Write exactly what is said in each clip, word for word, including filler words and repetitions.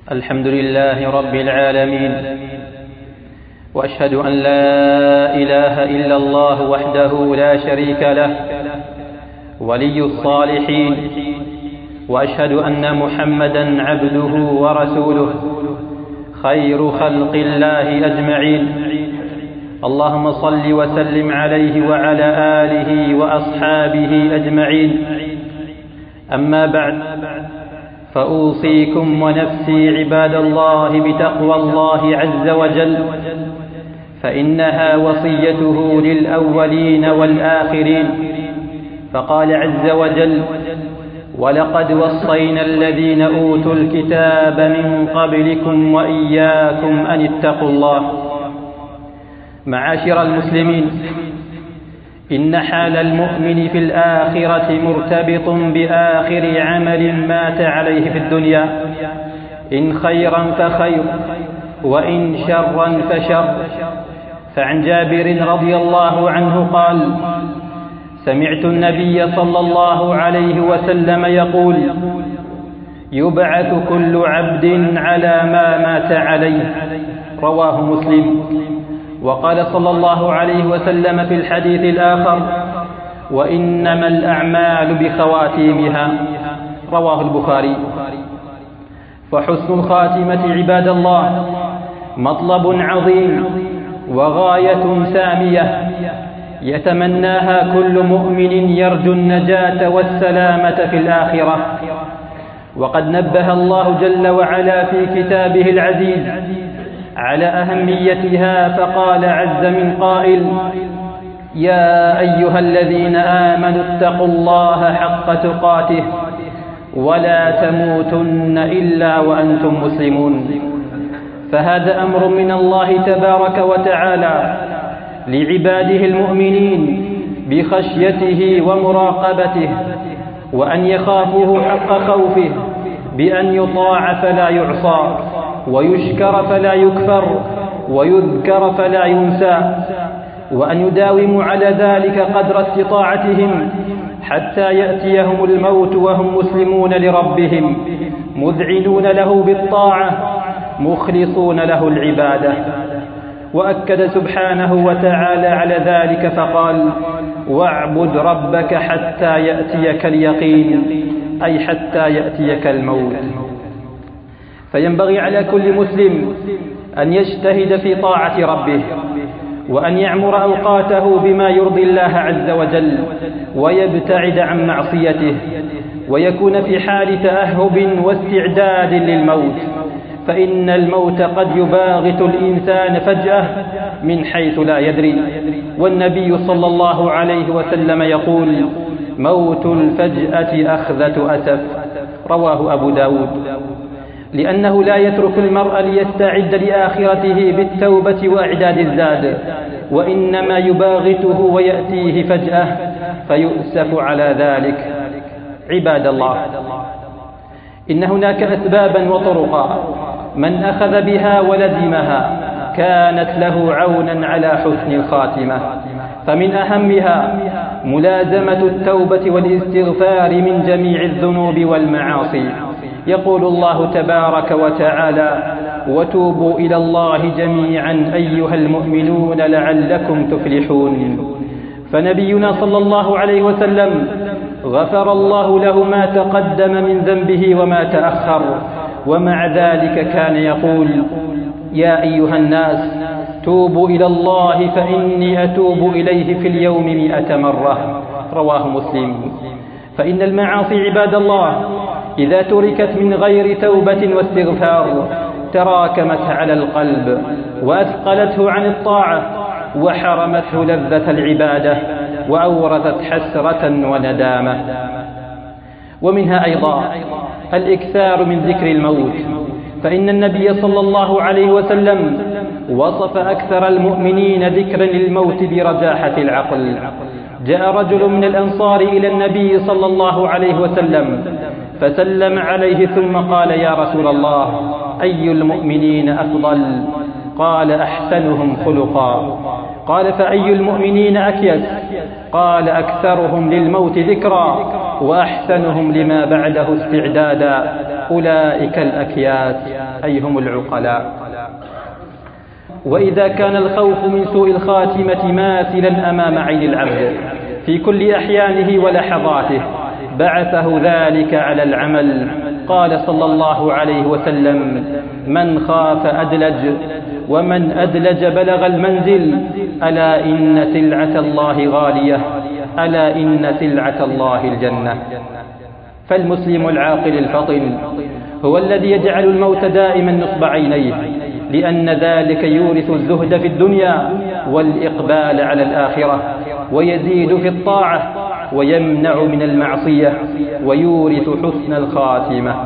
الحمد لله رب العالمين، وأشهد أن لا إله إلا الله وحده لا شريك له ولي الصالحين، وأشهد أن محمدًا عبده ورسوله خير خلق الله أجمعين. اللهم صل وسلم عليه وعلى آله وأصحابه أجمعين. أما بعد، فأوصيكم ونفسي عباد الله بتقوى الله عز وجل، فإنها وصيته للأولين والآخرين. فقال عز وجل: ولقد وصينا الذين أوتوا الكتاب من قبلكم وإياكم أن اتقوا الله. معاشر المسلمين، إن حال المؤمن في الآخرة مرتبط بآخر عمل مات عليه في الدنيا، إن خيرا فخير وإن شرا فشر. فعن جابر رضي الله عنه قال: سمعت النبي صلى الله عليه وسلم يقول: يبعث كل عبد على ما مات عليه. رواه مسلم. وقال صلى الله عليه وسلم في الحديث الآخر: وإنما الأعمال بخواتيمها. رواه البخاري. فحسن الخاتمة عباد الله مطلب عظيم وغاية سامية يتمناها كل مؤمن يرجو النجاة والسلامة في الآخرة. وقد نبه الله جل وعلا في كتابه العزيز على أهميتها، فقال عز من قائل: يا أيها الذين آمنوا اتقوا الله حق تقاته ولا تموتن إلا وأنتم مسلمون. فهذا أمر من الله تبارك وتعالى لعباده المؤمنين بخشيته ومراقبته، وأن يخافوه حق خوفه، بأن يطاع فلا يعصى، ويشكر فلا يكفر، ويذكر فلا ينسى، وأن يداوموا على ذلك قدر استطاعتهم حتى يأتيهم الموت وهم مسلمون لربهم، مذعنون له بالطاعة، مخلصون له العبادة. وأكد سبحانه وتعالى على ذلك فقال: واعبد ربك حتى يأتيك اليقين، أي حتى يأتيك الموت. فينبغي على كل مسلم أن يجتهد في طاعة ربه، وأن يعمر أوقاته بما يرضي الله عز وجل، ويبتعد عن معصيته، ويكون في حال تأهب واستعداد للموت، فإن الموت قد يباغت الإنسان فجأة من حيث لا يدري. والنبي صلى الله عليه وسلم يقول: موت الفجأة أخذة أسف. رواه أبو داود. لأنه لا يترك المرء ليستعد لآخرته بالتوبة وإعداد الزاد، وإنما يباغته ويأتيه فجأة فيؤسف على ذلك. عباد الله، إن هناك أسبابا وطرقا من أخذ بها ولزمها كانت له عونا على حسن الخاتمة. فمن أهمها ملازمة التوبة والاستغفار من جميع الذنوب والمعاصي. يقول الله تبارك وتعالى: وتوبوا إلى الله جميعا أيها المؤمنون لعلكم تفلحون. فنبينا صلى الله عليه وسلم غفر الله له ما تقدم من ذنبه وما تأخر، ومع ذلك كان يقول: يا أيها الناس توبوا إلى الله فإني أتوب إليه في اليوم مئة مرة. رواه مسلم. فإن المعاصي عباد الله إذا تركت من غير توبة واستغفار تراكمت على القلب، وأثقلته عن الطاعة، وحرمته لذة العبادة، وأورثت حسرة وندامة. ومنها أيضا الإكثار من ذكر الموت، فإن النبي صلى الله عليه وسلم وصف أكثر المؤمنين ذكرا للموت برجاحة العقل. جاء رجل من الأنصار إلى النبي صلى الله عليه وسلم فسلم عليه ثم قال: يا رسول الله، أي المؤمنين أفضل؟ قال: أحسنهم خلقا. قال: فأي المؤمنين أكيس؟ قال: أكثرهم للموت ذكرا وأحسنهم لما بعده استعدادا. أولئك الأكياس أي هم العقلاء. وإذا كان الخوف من سوء الخاتمة ماثلا أمام عين العبد في كل أحيانه ولحظاته بعثه ذلك على العمل. قال صلى الله عليه وسلم: من خاف أدلج، ومن أدلج بلغ المنزل، ألا إن سلعة الله غالية، ألا إن سلعة الله الجنة. فالمسلم العاقل الفطن هو الذي يجعل الموت دائما نصب عينيه، لأن ذلك يورث الزهد في الدنيا والإقبال على الآخرة، ويزيد في الطاعة ويمنع من المعصية، ويورث حسن الخاتمة.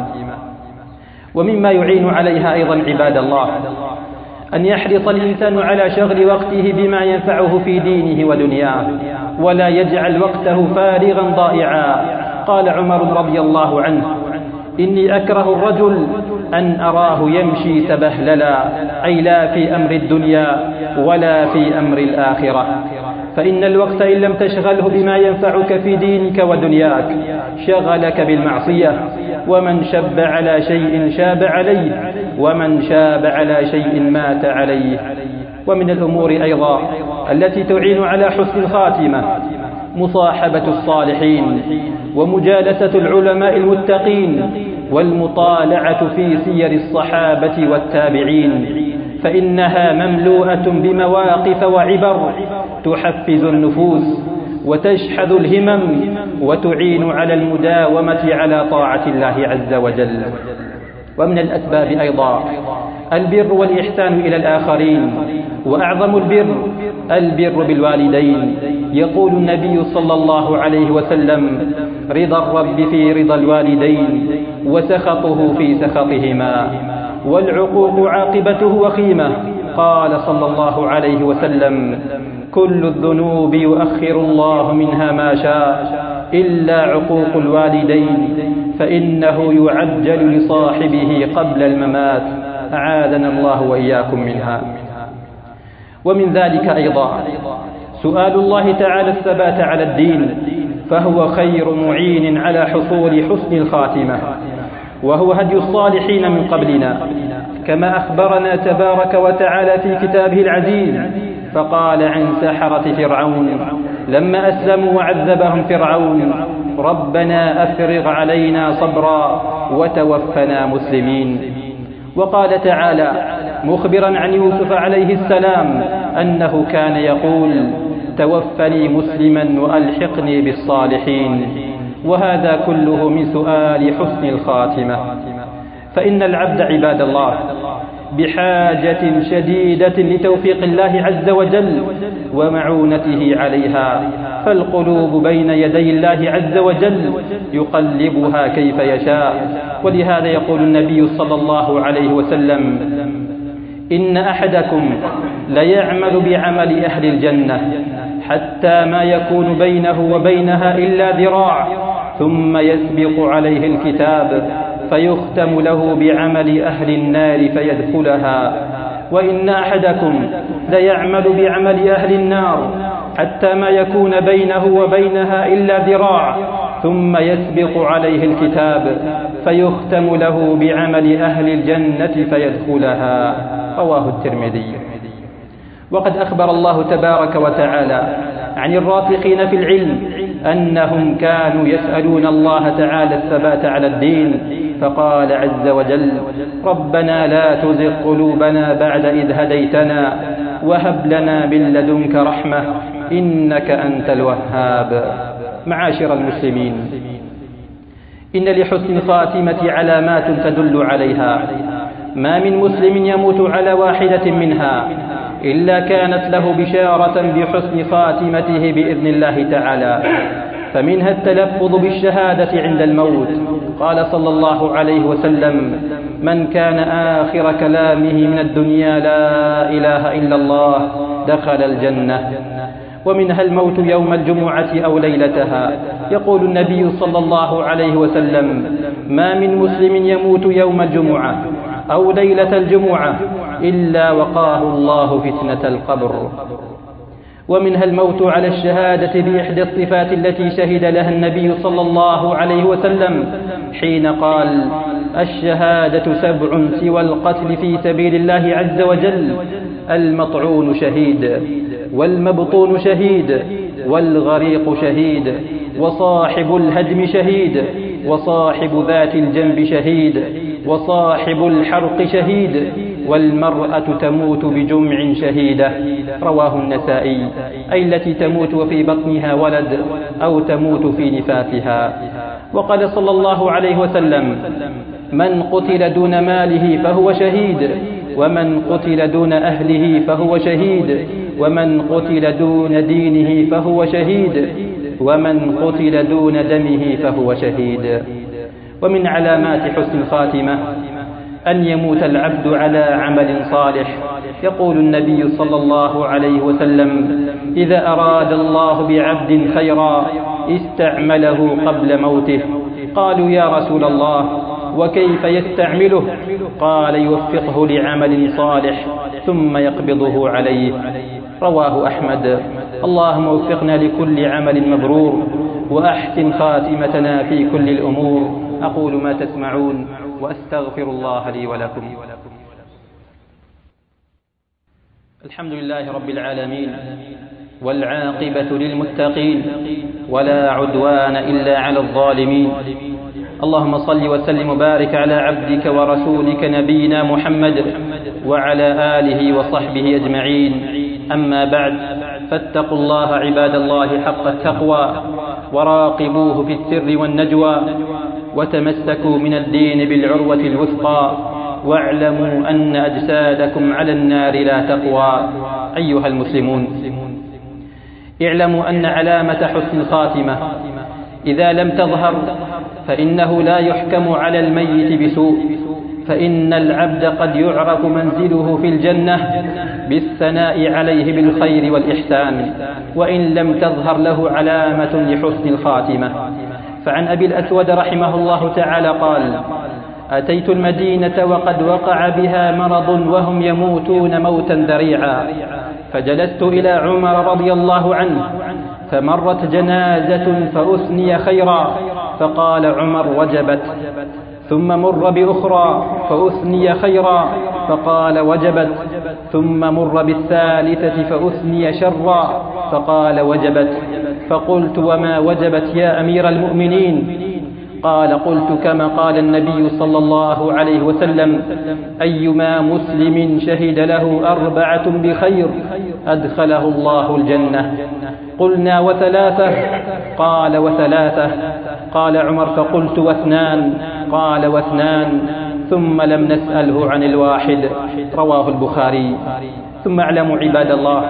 ومما يعين عليها أيضا عباد الله أن يحرص الإنسان على شغل وقته بما ينفعه في دينه ودنياه، ولا يجعل وقته فارغا ضائعا. قال عمر رضي الله عنه: إني أكره الرجل أن أراه يمشي تبهللا، أي لا في أمر الدنيا ولا في أمر الآخرة. فإن الوقت إن لم تشغله بما ينفعك في دينك ودنياك شغلك بالمعصية. ومن شب على شيء شاب عليه، ومن شاب على شيء مات عليه. ومن الأمور أيضا التي تعين على حسن الخاتمة مصاحبة الصالحين، ومجالسة العلماء المتقين، والمطالعة في سير الصحابة والتابعين، فإنها مملوءة بمواقف وعبر تحفز النفوس وتشحذ الهمم، وتعين على المداومة على طاعة الله عز وجل. ومن الأسباب أيضا البر والإحسان إلى الآخرين، وأعظم البر البر بالوالدين. يقول النبي صلى الله عليه وسلم: رضا الرب في رضا الوالدين، وسخطه في سخطهما، والعقوق عاقبته وخيمة. قال صلى الله عليه وسلم: كل الذنوب يؤخر الله منها ما شاء إلا عقوق الوالدين، فإنه يعجل لصاحبه قبل الممات، أعاذنا الله وإياكم منها. ومن ذلك أيضا سؤال الله تعالى الثبات على الدين، فهو خير معين على حصول حسن الخاتمة، وهو هدي الصالحين من قبلنا، كما أخبرنا تبارك وتعالى في كتابه العزيز. فقال عن سحرة فرعون لما أسلموا وعذبهم فرعون: ربنا أفرغ علينا صبرا وتوفنا مسلمين. وقال تعالى مخبرا عن يوسف عليه السلام أنه كان يقول: توفني مسلما وألحقني بالصالحين. وهذا كله من سؤال حسن الخاتمة. فإن العبد عباد الله بحاجة شديدة لتوفيق الله عز وجل ومعونته عليها، فالقلوب بين يدي الله عز وجل يقلبها كيف يشاء. ولهذا يقول النبي صلى الله عليه وسلم: إن أحدكم ليعمل بعمل أهل الجنة حتى ما يكون بينه وبينها إلا ذراع، ثم يسبق عليه الكتاب فيختم له بعمل أهل النار فيدخلها. وإن أحدكم ليعمل بعمل أهل النار حتى ما يكون بينه وبينها إلا ذراع، ثم يسبق عليه الكتاب فيختم له بعمل أهل الجنة فيدخلها. رواه الترمذي. وقد أخبر الله تبارك وتعالى عن الراسخين في العلم أنهم كانوا يسألون الله تعالى الثبات على الدين، فقال عز وجل: ربنا لا تزغ قلوبنا بعد إذ هديتنا وهب لنا من لدنك رحمة إنك أنت الوهاب. معاشر المسلمين، إن لحسن الخاتمة علامات تدل عليها، ما من مسلم يموت على واحدة منها إلا كانت له بشارة بحسن خاتمته بإذن الله تعالى. فمنها التلفظ بالشهادة عند الموت. قال صلى الله عليه وسلم: من كان آخر كلامه من الدنيا لا إله إلا الله دخل الجنة. ومنها الموت يوم الجمعة أو ليلتها. يقول النبي صلى الله عليه وسلم: ما من مسلم يموت يوم الجمعة أو ليلة الجمعة إلا وقاه الله فتنة القبر. ومنها الموت على الشهادة بإحدى الصفات التي شهد لها النبي صلى الله عليه وسلم حين قال: الشهادة سبع سوى القتل في سبيل الله عز وجل: المطعون شهيد، والمبطون شهيد، والغريق شهيد، وصاحب الهدم شهيد، وصاحب ذات الجنب شهيد، وصاحب الحرق شهيد، والمرأة تموت بجمع شهيدة. رواه النسائي. أي التي تموت وفي بطنها ولد أو تموت في نفاسها. وقال صلى الله عليه وسلم: من قتل دون ماله فهو شهيد، ومن قتل دون أهله فهو شهيد، ومن قتل دون دينه فهو شهيد، ومن قتل دون دمه فهو شهيد. ومن علامات حسن الخاتمة أن يموت العبد على عمل صالح. يقول النبي صلى الله عليه وسلم: إذا أراد الله بعبد خيرا استعمله قبل موته. قالوا: يا رسول الله، وكيف يستعمله؟ قال: يوفقه لعمل صالح ثم يقبضه عليه. رواه أحمد. اللهم وفقنا لكل عمل مبرور، وأحسن خاتمتنا في كل الأمور. أقول ما تسمعون، وأستغفر الله لي ولكم. الحمد لله رب العالمين، والعاقبة للمتقين، ولا عدوان إلا على الظالمين. اللهم صل وسلم وبارك على عبدك ورسولك نبينا محمد وعلى آله وصحبه أجمعين. أما بعد، فاتقوا الله عباد الله حق التقوى، وراقبوه في السر والنجوى، وتمسكوا من الدين بالعروة الوثقى، واعلموا أن أجسادكم على النار لا تقوى. أيها المسلمون، اعلموا أن علامة حسن الخاتمة إذا لم تظهر فإنه لا يحكم على الميت بسوء، فإن العبد قد يعرف منزله في الجنة بالثناء عليه بالخير والإحسان، وإن لم تظهر له علامة لحسن الخاتمة. فعن أبي الأسود رحمه الله تعالى قال: أتيت المدينة وقد وقع بها مرض وهم يموتون موتا ذريعا، فجلست إلى عمر رضي الله عنه، فمرت جنازة فأثني خيرا، فقال عمر: وجبت. ثم مر بأخرى فأثني خيرا، فقال: وجبت. ثم مر بالثالثة فأثني شرا، فقال: وجبت. فقلت: وما وجبت يا أمير المؤمنين؟ قال: قلت كما قال النبي صلى الله عليه وسلم: أيما مسلم شهد له أربعة بخير أدخله الله الجنة. قلنا: وثلاثة؟ قال: وثلاثة. قال عمر: فقلت: واثنان؟ قال: واثنان. ثم لم نسأله عن الواحد. رواه البخاري. ثم اعلموا عباد الله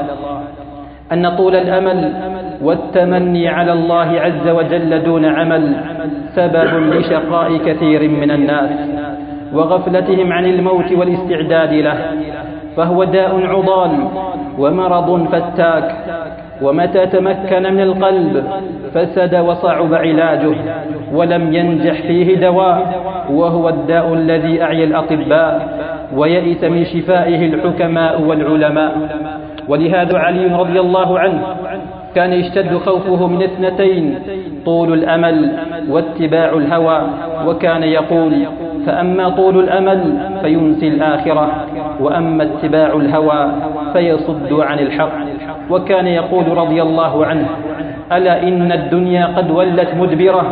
أن طول الأمل والتمني على الله عز وجل دون عمل سبب لشقاء كثير من الناس وغفلتهم عن الموت والاستعداد له، فهو داء عضال ومرض فتاك، ومتى تمكن من القلب فسد وصعب علاجه ولم ينجح فيه دواء، وهو الداء الذي أعيا الأطباء ويئس من شفائه الحكماء والعلماء. ولهذا علي رضي الله عنه كان يشتد خوفه من اثنتين: طول الأمل واتباع الهوى. وكان يقول: فأما طول الأمل فينسي الآخرة، وأما اتباع الهوى فيصد عن الحق. وكان يقول رضي الله عنه: ألا إن الدنيا قد ولت مدبرة،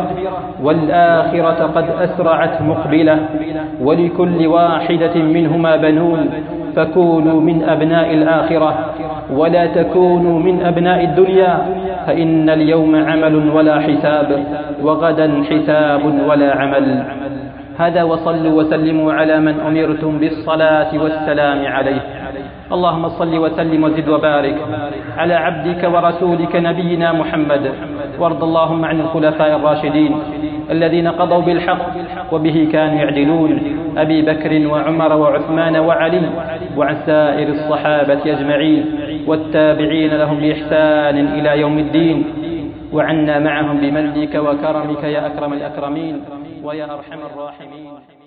والآخرة قد أسرعت مقبلة، ولكل واحدة منهما بنون، فكونوا من أبناء الآخرة ولا تكونوا من أبناء الدنيا، فإن اليوم عمل ولا حساب، وغدا حساب ولا عمل. هذا وصلوا وسلموا على من أمرتم بالصلاة والسلام عليه. اللهم صل وسلم وزد وبارك على عبدك ورسولك نبينا محمد، وارض اللهم عن الخلفاء الراشدين الذين قضوا بالحق وبه كانوا يعدلون: أبي بكر وعمر وعثمان وعلي، وعن سائر الصحابة أجمعين والتابعين لهم بإحسان إلى يوم الدين، وعنا معهم بمنك وكرمك يا أكرم الأكرمين ويا أرحم الراحمين.